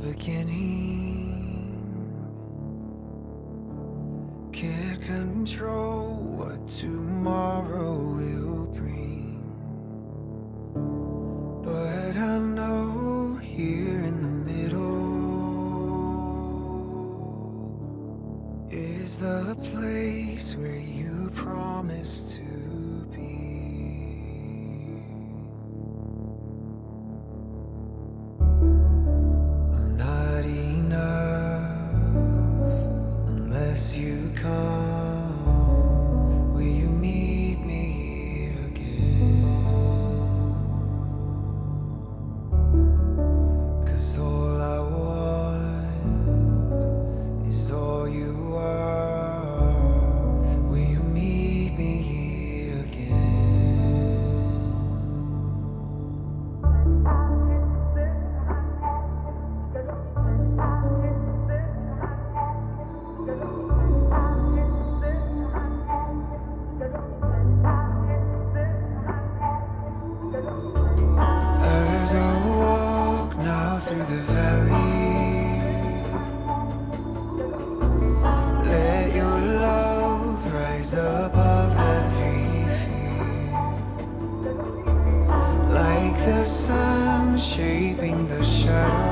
beginning. Can't control what tomorrow will bring, but I know here in the middle is the place where you promised to be. I'm not enough unless you come. Will you meet me here again? 'Cause all I want is all you are. Will you meet me here again? As I walk now through the valley, let your love rise above every fear, like the sun shaping the shadow